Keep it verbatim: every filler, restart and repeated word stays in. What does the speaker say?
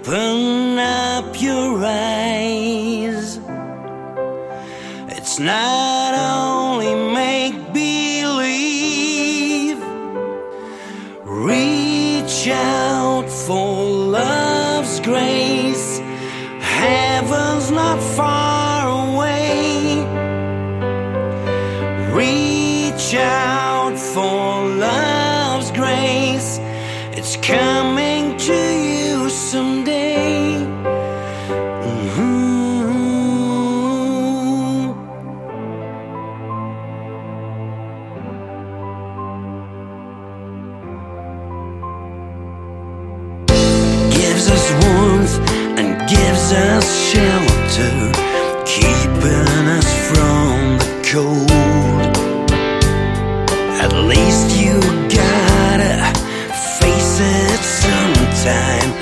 Open up your eyes. It's not only make-believe. Reach out for love's grace. Heaven's not far away. Reach out for love's grace. It's coming to you someday. Mm-hmm. Gives us warmth and gives us shelter, keeping us from the cold. At least you gotta face it sometime.